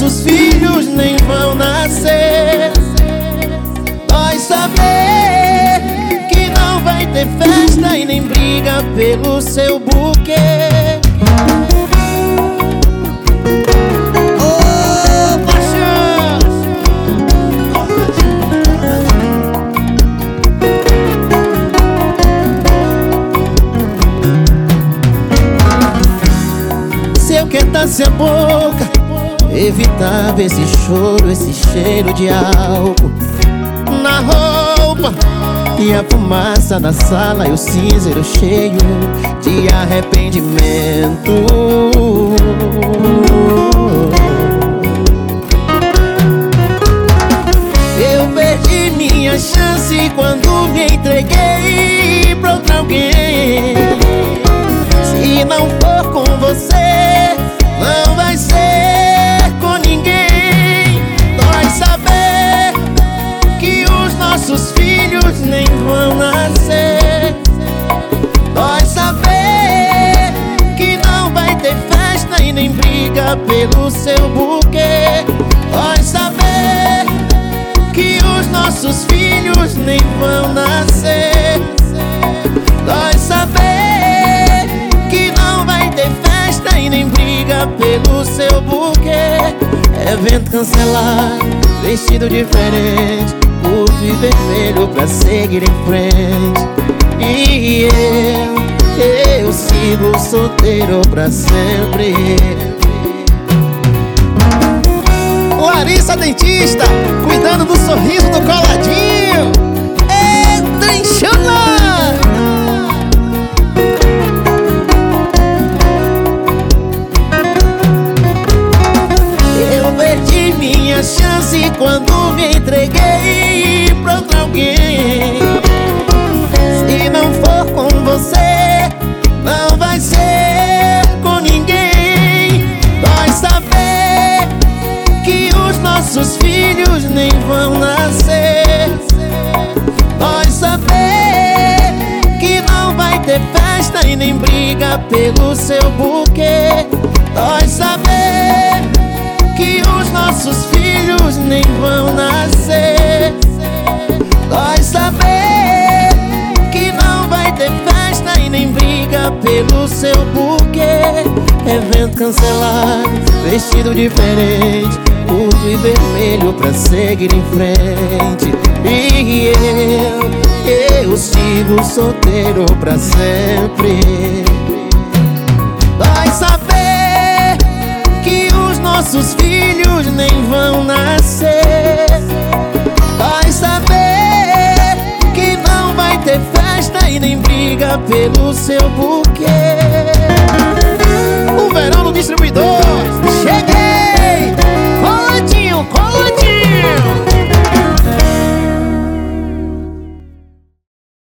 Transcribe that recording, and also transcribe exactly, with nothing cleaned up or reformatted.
nossos filhos nem vão nascer. Dói saber que não vai ter festa e nem briga pelo seu buquê. Ô, paixão! Se eu quentasse a boca, evitava esse choro, esse cheiro de álcool na roupa e a fumaça na sala e o cinzeiro cheio de arrependimento. Eu perdi minha chance quando me entreguei pra outra alguém. Se não for com você, não vai ser com ninguém. Dói saber que os nossos filhos nem vão nascer. Dói saber que não vai ter festa e nem briga pelo seu buquê. Dói saber que os nossos filhos nem vão nascer. Dói saber que não vai ter festa e nem briga pelo seu buquê. Evento cancelado, vestido diferente, curto e vermelho pra seguir em frente. E eu, eu sigo solteiro pra sempre. Larissa Dentista, cuidando do sorriso do coladinho. É trinchona! Minha chance quando me entreguei pra outra alguém. Se não for com você, não vai ser com ninguém. Dói saber que os nossos filhos nem vão nascer. Dói saber que não vai ter festa e nem briga pelo seu buquê. Dói saber que os nossos filhos nem vão nascer. Dói saber que não vai ter festa e nem briga pelo seu buquê. Evento cancelado, vestido diferente, curto e vermelho pra seguir em frente. E eu, eu sigo solteiro pra sempre. Dói saber que os nossos filhos nem vão nascer. Vai saber que não vai ter festa e nem briga pelo seu buquê. O verão no distribuidor.